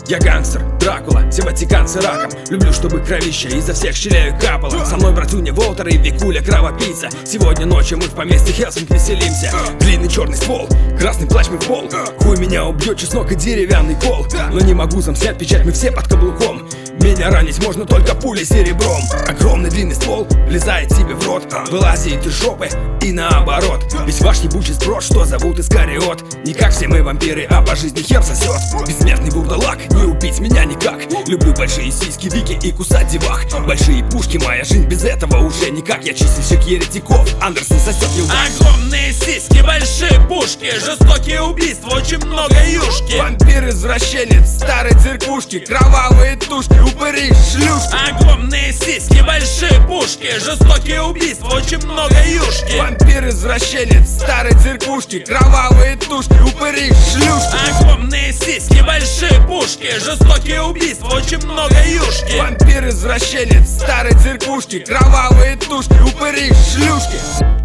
Я гангстер, Дракула, все ватиканцы раком. Люблю, чтобы кровища изо всех щелей капало. Со мной братуня Волтер и Викуля кровопийца. Сегодня ночью мы в поместье Хелсинг веселимся. Длинный черный ствол, красный плащ мы в пол. Хуй меня убьет чеснок и деревянный кол. Но не могу замснять печать, мы все под каблуком. Меня ранить можно только пулей серебром. Огромный длинный ствол влезает тебе в рот. Вылазит из жопы и наоборот. Весь ваш ебучий сброд, что зовут Искариот. Не как все мы вампиры, а по жизни хер сосет. Бессмертный вурдалак, не убить меня никак. Люблю большие сиськи, вики и кусать девах. Большие пушки, моя жизнь без этого уже никак. Я чистильщик еретиков, Андерсон сосет юга. Огромные сиськи, большие пушки, жестокие убийства, очень много юшки. Вампир-извращенец, старой циркушки, кровавые тушки, упыри, шлюшки. Огромные сиськи, большие пушки, жестокие убийства, очень много юшки. Вампир-извращенец, старой циркушки, кровавые тушки, упыри, шлюшки. Огромные сиськи, большие пушки, жестокие убийства, очень много юшки. Вампир-извращенец, старой циркушки, кровавые тушки, упыри, шлюшки.